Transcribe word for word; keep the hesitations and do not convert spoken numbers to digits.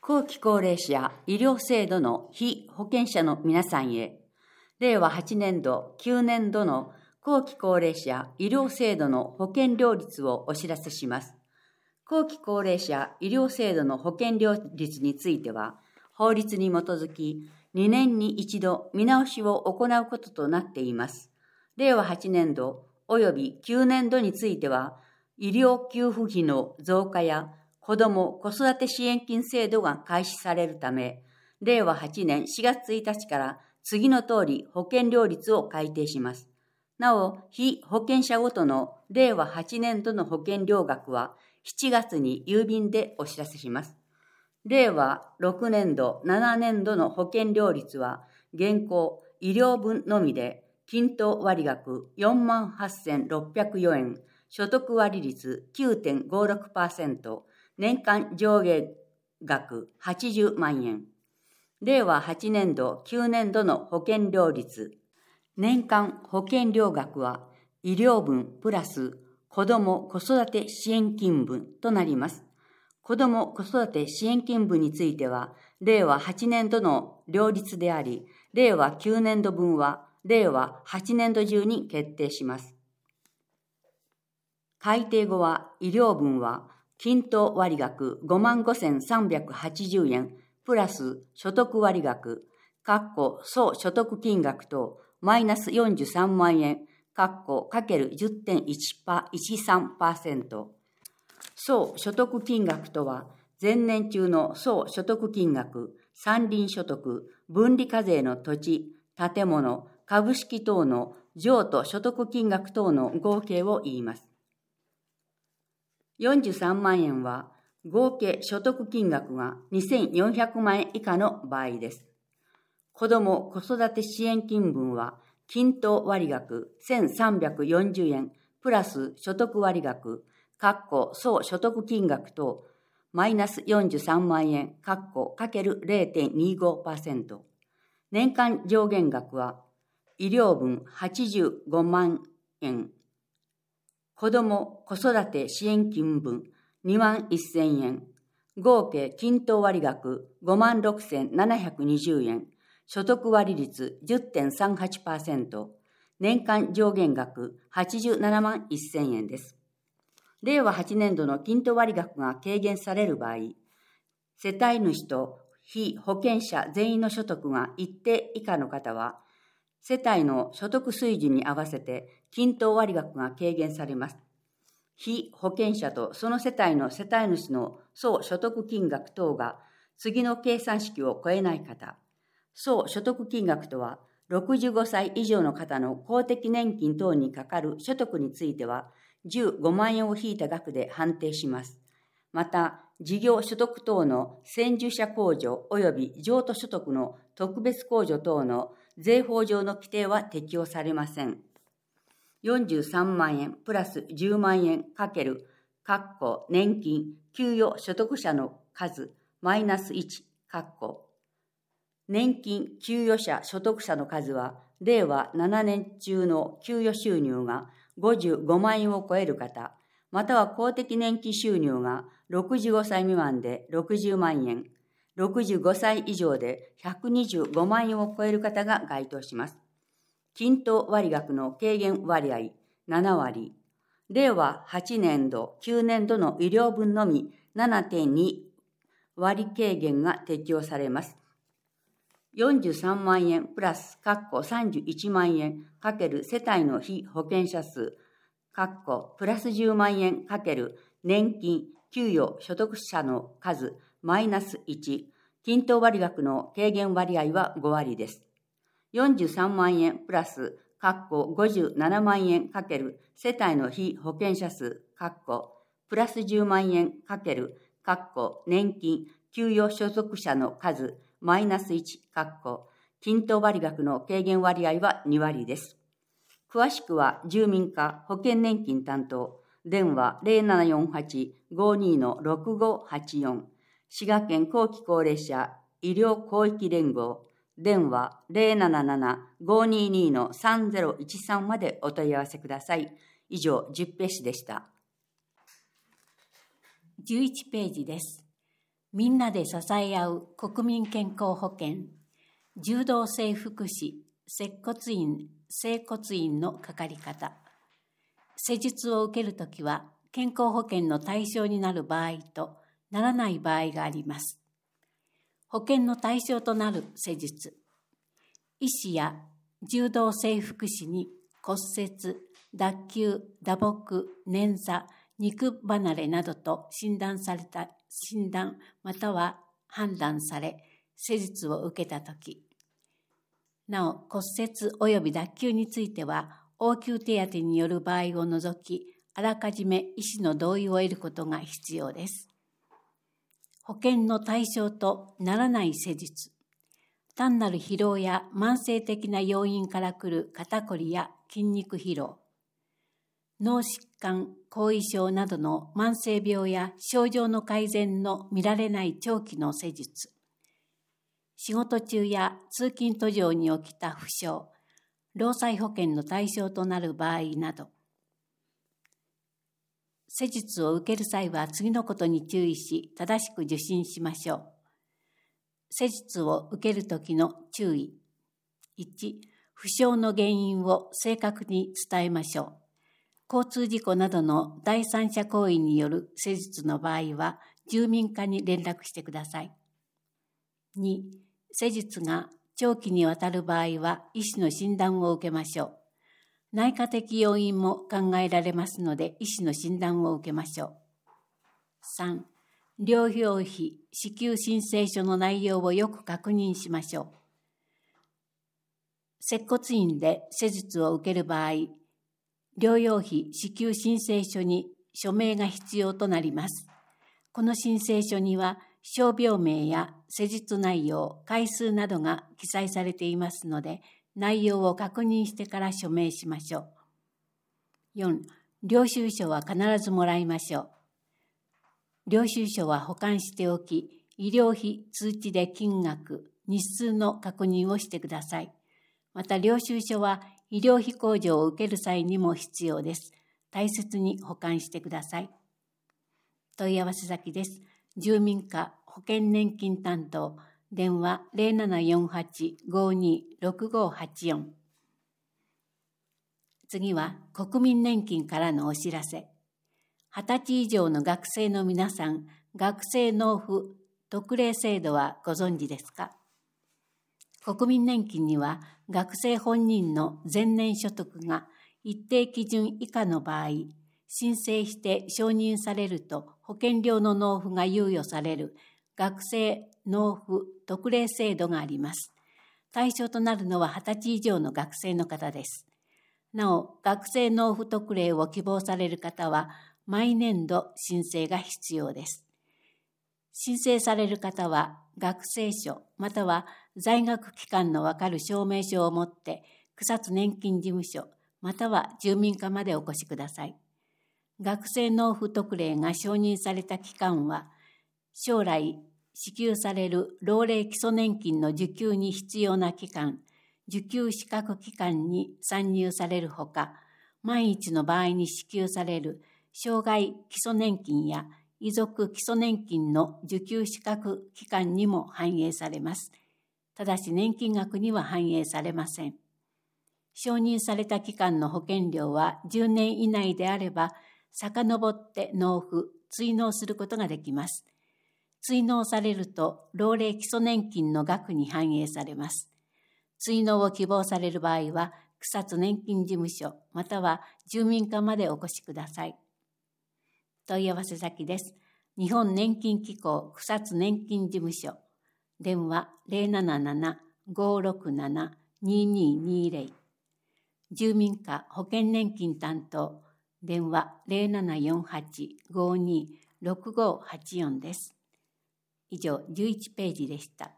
後期高齢者医療制度の被保険者の皆さんへ、れいわはちねんど、きゅうねんどの後期高齢者医療制度の保険料率をお知らせします。後期高齢者医療制度の保険料率については、法律に基づきにねんに一度見直しを行うこととなっています。れいわはちねんどおよびきゅうねんどについては、医療給付費の増加や子ども・子育て支援金制度が開始されるため、れいわはちねんしがつついたちから次の通り保険料率を改定します。なお、被保険者ごとのれいわはちねんどの保険料額はしちがつに郵便でお知らせします。れいわろくねんど、ななねんどの保険料率は現行医療分のみで均等割額 よんまんはっせんろっぴゃくよえん、所得割率 きゅうてんごろくパーセント、年間上限額はちじゅうまんえん。れいわはちねんど、きゅうねんどの保険料率。年間保険料額は医療分プラス子ども・子育て支援金分となります。子ども・子育て支援金分については、れいわはちねんどの料率であり、れいわきゅうねんど分はれいわはちねんど中に決定します。改定後は医療分は均等割額 ごまんごせんさんびゃくはちじゅうえんプラス所得割額、総所得金額とマイナスよんじゅうさんまんえん、かける じゅってんいちさんパーセント。総所得金額とは、前年中の総所得金額、山林所得、分離課税の土地、建物、株式等の譲渡所得金額等の合計を言います。よんじゅうさんまんえんは合計所得金額がにせんよんひゃくまんえん以下の場合です。子ども・子育て支援金分は均等割額せんさんびゃくよんじゅうえんプラス所得割額、総所得金額とマイナスよんじゅうさんまんえん、かける れいてんにごパーセント。年間上限額は医療分はちじゅうごまんえん、子ども・子育て支援金分にまんせんえん、合計均等割額 ごまんろくせんななひゃくにじゅうえん、所得割率 じゅってんさんはちパーセント、年間上限額はちじゅうななまんせんえんです。れいわはちねんどの均等割額が軽減される場合、世帯主と被保険者全員の所得が一定以下の方は、世帯の所得水準に合わせて均等割額が軽減されます。被保険者とその世帯の世帯主の総所得金額等が次の計算式を超えない方、総所得金額とは、ろくじゅうごさい以上の方の公的年金等にかかる所得については、じゅうごまんえんを引いた額で判定します。また、事業所得等の先住者控除及び譲渡所得の特別控除等の税法上の規定は適用されません。よんじゅうさんまんえんプラスじゅうまんえんかける、年金、給与所得者の数、マイナスいち、年金給与者所得者の数は、れいわななねん中の給与収入がごじゅうごまんえんを超える方、または公的年金収入がろくじゅうごさい未満でろくじゅうまんえん、ろくじゅうごさい以上でひゃくにじゅうごまんえんを超える方が該当します。均等割額の軽減割合ななわり、れいわはちねんど、きゅうねんどの医療分のみ ななてんに 割軽減が適用されます。よんじゅうさんまんえんプラスさんじゅういちまんえんかける世帯の被保険者数、プラスじゅうまんえんかける年金、給与所得者の数、マイナスいち、均等割額の軽減割合はごわりです。よんじゅうさんまんえんプラスごじゅうななまんえんかける世帯の被保険者数、プラスじゅうまんえんかける年金、給与所得者の数、マイナスいち、均等割額の軽減割合はにわりです。詳しくは住民課保険年金担当、電話 ゼロななよんはち ごにー ろくごはちよん、滋賀県後期高齢者医療広域連合、電話 ゼロなななな ごにーにー さんゼロいちさん までお問い合わせください。以上、じゅっページでした。 じゅういちページです。 みんなで支え合う国民健康保険、柔道整復師、接骨院、整骨院のかかり方。施術を受けるときは、健康保険の対象になる場合とならない場合があります。保険の対象となる施術。医師や柔道整復師に骨折、脱臼、打撲、捻挫、肉離れなどと診断された、診断または判断され、施術を受けたとき。なお、骨折及び脱臼については、応急手当による場合を除き、あらかじめ医師の同意を得ることが必要です。保険の対象とならない施術。単なる疲労や慢性的な要因から来る肩こりや筋肉疲労。脳疾患、後遺症などの慢性病や症状の改善の見られない長期の施術。仕事中や通勤途上に起きた負傷、労災保険の対象となる場合など。施術を受ける際は次のことに注意し、正しく受診しましょう。施術を受けるときの注意。いち、負傷の原因を正確に伝えましょう。交通事故などの第三者行為による施術の場合は、住民課に連絡してください。に、施術が長期にわたる場合は、医師の診断を受けましょう。内科的要因も考えられますので、医師の診断を受けましょう。さん、療養費支給申請書の内容をよく確認しましょう。接骨院で施術を受ける場合、療養費支給申請書に署名が必要となります。この申請書には、傷病名や施術内容、回数などが記載されていますので、内容を確認してから署名しましょう。よん、領収書は必ずもらいましょう。領収書は保管しておき、医療費通知で金額、日数の確認をしてください。また、領収書は医療費控除を受ける際にも必要です。大切に保管してください。問い合わせ先です。住民課保険年金担当、電話 ゼロななよんはち ごにろくごはちよん。次は国民年金からのお知らせ。はたち以上の学生の皆さん、学生納付特例制度はご存知ですか？国民年金には学生本人の前年所得が一定基準以下の場合、申請して承認されると保険料の納付が猶予される学生納付特例制度があります。対象となるのははたち以上の学生の方です。なお、学生納付特例を希望される方は毎年度申請が必要です。申請される方は学生証または在学期間のわかる証明書を持って草津年金事務所または住民課までお越しください。学生納付特例が承認された期間は将来支給される老齢基礎年金の受給に必要な期間、受給資格期間に算入されるほか、万一の場合に支給される障害基礎年金や遺族基礎年金の受給資格期間にも反映されます。ただし年金額には反映されません。承認された期間の保険料はじゅうねん以内であれば、遡って納付、追納することができます。追納されると、老齢基礎年金の額に反映されます。追納を希望される場合は、草津年金事務所、または住民課までお越しください。問い合わせ先です。日本年金機構草津年金事務所、電話 ゼロなななな ごろくなな にににゼロ。住民課保険年金担当、電話 ゼロななよんはち ごにろくごはちよんです。以上じゅういちページでした。